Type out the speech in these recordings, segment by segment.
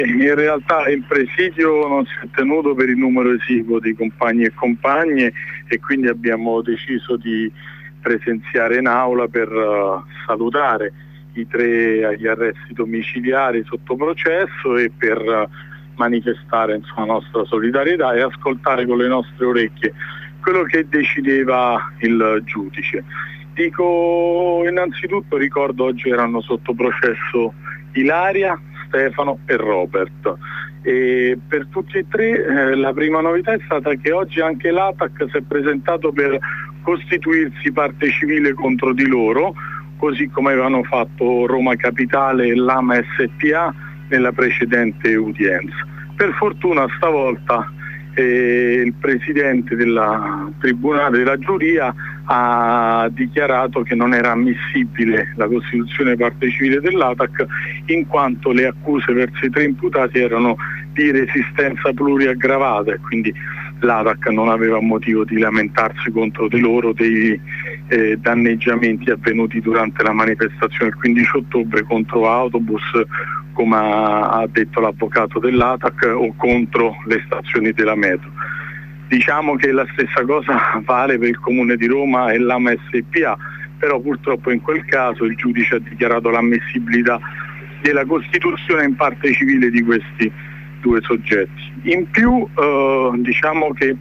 In realtà il presidio non si è tenuto per il numero esiguo di compagni e compagne e quindi abbiamo deciso di presenziare in aula per salutare i 3 agli arresti domiciliari sotto processo e per manifestare la nostra solidarietà e ascoltare con le nostre orecchie quello che decideva il giudice. Dico innanzitutto, ricordo oggi erano sotto processo Ilaria, Stefano e Robert, e per tutti e 3 la prima novità è stata che oggi anche l'ATAC si è presentato per costituirsi parte civile contro di loro, così come avevano fatto Roma Capitale e Lama SPA nella precedente udienza. Per fortuna stavolta il presidente del tribunale della giuria ha dichiarato che non era ammissibile la costituzione parte civile dell'ATAC in quanto le accuse verso i 3 imputati erano di resistenza pluriaggravata e quindi l'ATAC non aveva motivo di lamentarsi contro di loro dei danneggiamenti avvenuti durante la manifestazione del 15 ottobre contro autobus, come ha detto l'avvocato dell'ATAC, o contro le stazioni della metro. Diciamo che la stessa cosa vale per il Comune di Roma e l'AMA SPA, però purtroppo in quel caso il giudice ha dichiarato l'ammissibilità della costituzione in parte civile di questi 2 soggetti. In più diciamo che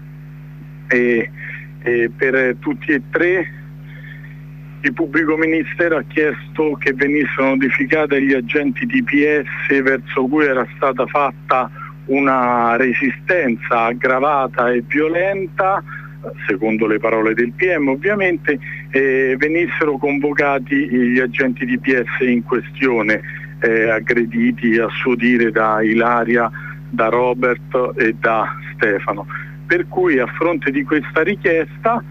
per tutti e 3 il pubblico ministero ha chiesto che venissero notificati agli agenti DPS verso cui era stata fatta una resistenza aggravata e violenta, secondo le parole del PM ovviamente, venissero convocati gli agenti DPS in questione, aggrediti a suo dire da Ilaria, da Robert e da Stefano. Per cui a fronte di questa richiesta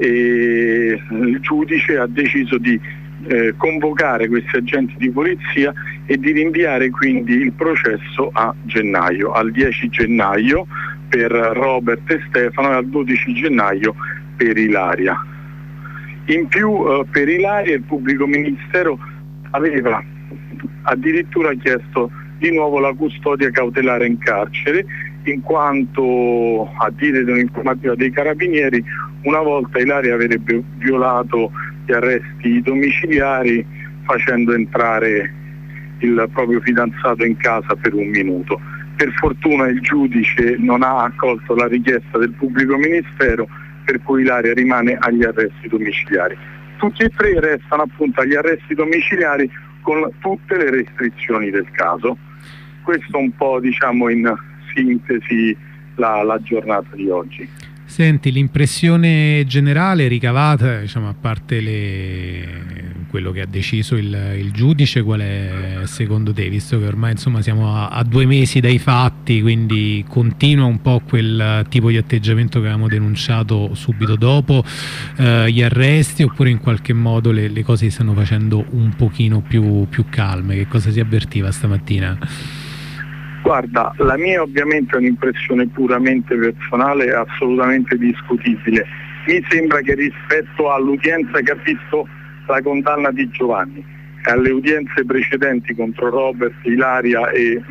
il giudice ha deciso di convocare questi agenti di polizia e di rinviare quindi il processo a gennaio, al 10 gennaio per Robert e Stefano e al 12 gennaio per Ilaria. In più per Ilaria il pubblico ministero aveva addirittura chiesto di nuovo la custodia cautelare in carcere, in quanto, a dire di un'informativa dei carabinieri, una volta Ilaria avrebbe violato gli arresti domiciliari facendo entrare il proprio fidanzato in casa per 1 minuto. Per fortuna il giudice non ha accolto la richiesta del pubblico ministero, per cui Ilaria rimane agli arresti domiciliari. Tutti e 3 restano appunto agli arresti domiciliari con tutte le restrizioni del caso. Questo un po', diciamo, in sintesi la giornata di oggi. Senti, l'impressione generale ricavata, diciamo, a parte quello che ha deciso il giudice, qual è secondo te, visto che ormai insomma siamo a 2 mesi dai fatti, quindi continua un po' quel tipo di atteggiamento che avevamo denunciato subito dopo gli arresti, oppure in qualche modo le cose si stanno facendo un pochino più calme? Che cosa si avvertiva stamattina? Guarda, la mia ovviamente è un'impressione puramente personale, assolutamente discutibile. Mi sembra che rispetto all'udienza che ha visto la condanna di Giovanni e alle udienze precedenti contro Robert, Ilaria e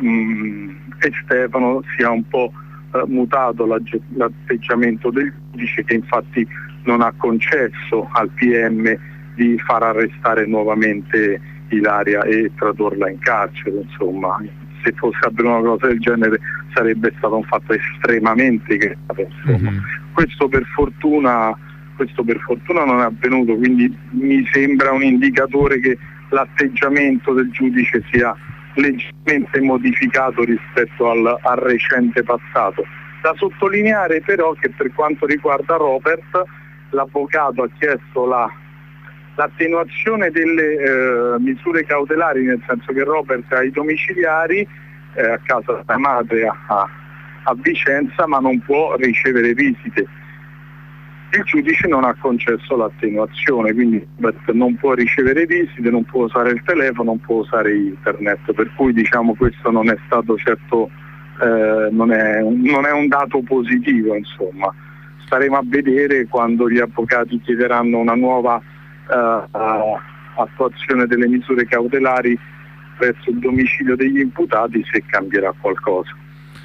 Stefano sia un po' mutato l'atteggiamento del giudice, che infatti non ha concesso al PM di far arrestare nuovamente Ilaria e tradurla in carcere, insomma. Se fosse avvenuta una cosa del genere sarebbe stato un fatto estremamente grave, insomma. Questo per fortuna non è avvenuto, quindi mi sembra un indicatore che l'atteggiamento del giudice sia leggermente modificato rispetto al recente passato. Da sottolineare però che per quanto riguarda Robert, l'avvocato ha chiesto l'attenuazione delle misure cautelari, nel senso che Robert ha i domiciliari a casa della madre a Vicenza, ma non può ricevere visite. Il giudice non ha concesso l'attenuazione, quindi Robert non può ricevere visite, non può usare il telefono, non può usare internet, per cui diciamo questo non è stato certo, non è un dato positivo, insomma. Staremo a vedere quando gli avvocati chiederanno una nuova attuazione delle misure cautelari presso il domicilio degli imputati se cambierà qualcosa.